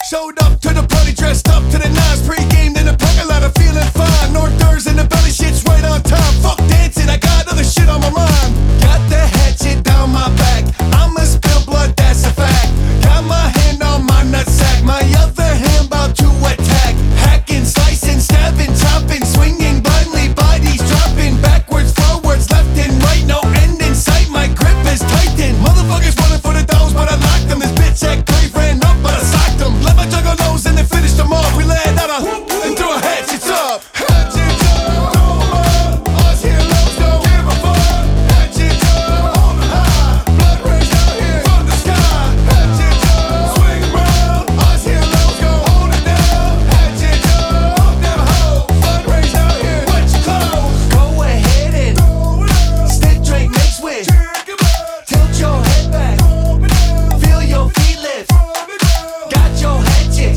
Showed up to the party dressed up to the nines, pre-gamed in the parking lot, I'm feeling fine. Northers in the belly, shit's right on time. Fuck dancing, I got other shit on my mind. Got the hatchet down my back, I'ma spill blood, that's a fact. Got my hand on my nutsack, my other hand about to attack. Hacking, slicing, stabbing, chopping, swinging blindly, bodies dropping backwards, forwards, left and right, no end in sight. My grip is tightened. Motherfuckers running for the doors, but I locked them. This bitch act brave, ran up, but I socked them. Let my juggalos and then finished them off. We laid out and threw a hatchets up. Hatchets up, us heroes don't give a fuck. Hatchets up, on the high, blood rays out here from the sky. Hatchets up, swing around, us heroes gon' hold it down. Hatchets up, pump them hoes, blood rays out here, wet your clothes. Go ahead and stick, drink, make switch. Tilt your head back, feel your feet lift. Got your hatchet,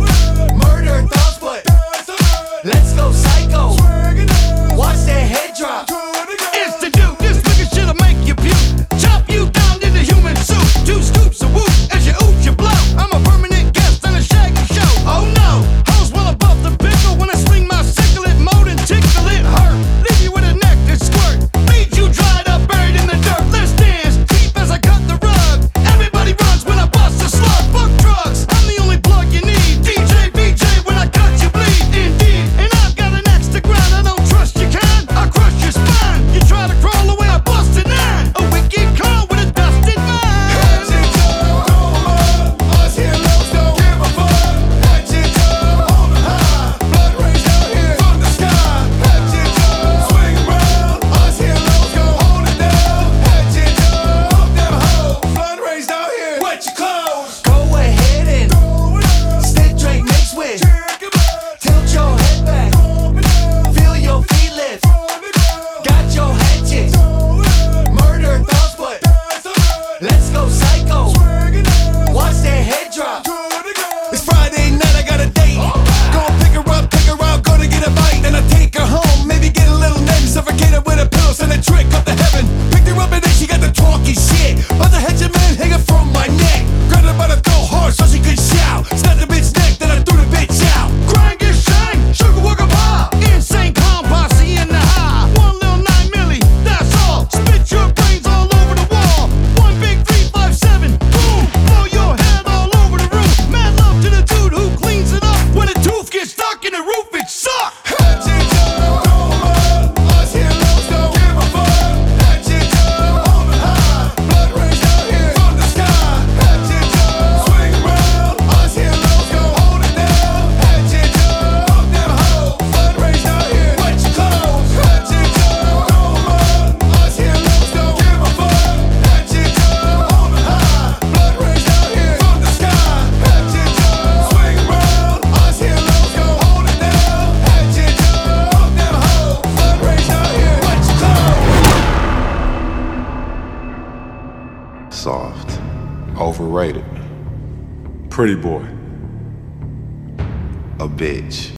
murder thoughts, but let's go psycho. Watch that head drop. It's the dude, this nigga shit'll make you puke. Chop you down into human soup. 2 scoops of whoop as you oot your blow. I'm a permanent guest on a shaggy show. Oh no, hoes well above the pickle. When I swing my sickle, it moan and tickle, it hurt. Leave you with a neck that squirt. Leave you dried up, buried in the dirt. Let's dance, deep as I cut the rug. Everybody runs when I bust a slug. Fuck drugs, I'm the only plug you need. DJ, BJ, when I cut you bleed. Indeed, and I've got an axe to grind. I don't trust your kind, I crush your spine. You try to crawl away, I bust a 9. A wicked call with a dusted mind. Hatchets up, us heroes don't give a fuck. Hatchets up, on the high, blood rays out here from the sky. Hatchets up, swing around, us heroes gon' hold it down. Hatchets up, pump them hoes, blood rays out here, wet your clothes. Go ahead and stick, drink, make switch. Tilt your head back, feel your feet lift. Got your hatchet, murder thoughts, but let's go psycho. Watch that head drop. It's Friday night, I got a date. Gonna pick her up, gonna get a bite. Then I take her home, maybe get a little nutty. Suffocate her with a pillow, send a trick up to heaven. Picked her up and then she got the talky shit. About to hedge a man hanging from my neck. Grabbed her by the throat hard so she could shout. Snapped the bitch neck, then I threw the bitch out. Grind, get shang, sugar, wugga, pop. Insane calm posse in the high. 1 little 9 milli, that's all. Spit your brains all over the wall. 1 big 357, boom. Blow your head all over the roof. Mad love to the dude who cleans it up. When a tooth gets stuck in the roof, it sucks. Hatchets up, us heroes don't give a fuck. Hatchets up, on the high, blood rays out here from the sky. Hatchets up, swing around, us heroes gon' hold it down. Hatchets up, pump them hoes, blood rays out here, wet your clothes. Hatchets up, us heroes don't give a fuck. Hatchets up, on the high, blood rays out here from the sky. Hatchets up, swing around, us heroes gon' hold it down. Hatchets up, pump them hoes, blood rays out here, wet your clothes. Soft. Overrated. Pretty boy. A bitch.